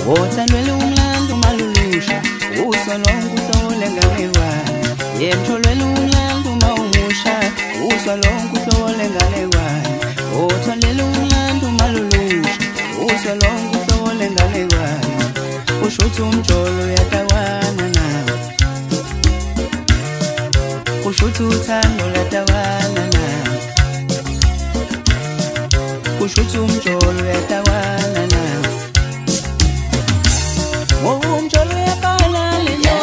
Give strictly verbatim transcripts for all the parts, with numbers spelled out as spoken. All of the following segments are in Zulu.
othandwele umlando malulusha usolonke uhlole nganekwane yemtholwele umlando mawumusha usolonke uhlole nganekwane othandwele umlando malulusha usolonke uhlole nganekwane ushuthi umjolo uyatawana nawe ushuthi uthando latawana nawe ushuthi umjolo uyatawana nawe umjolo uyafana leyo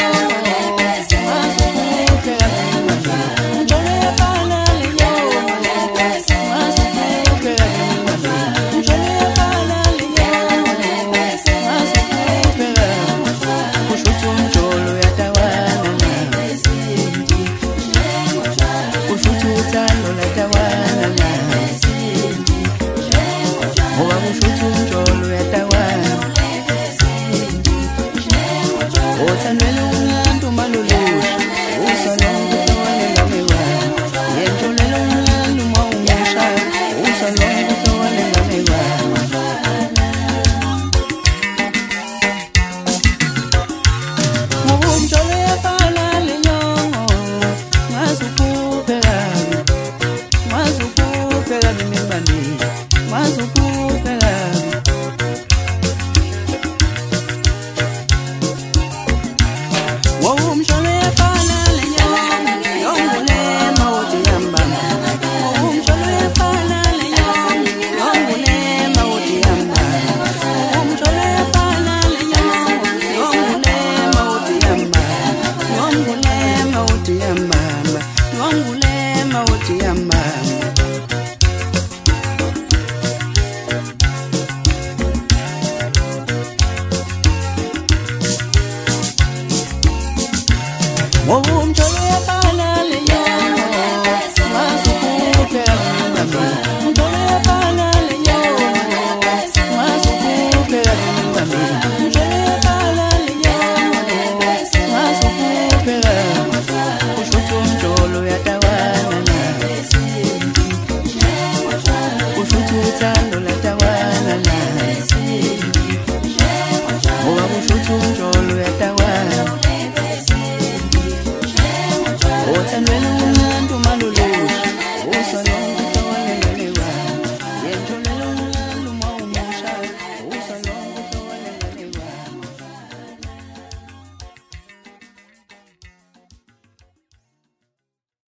othandwele umlando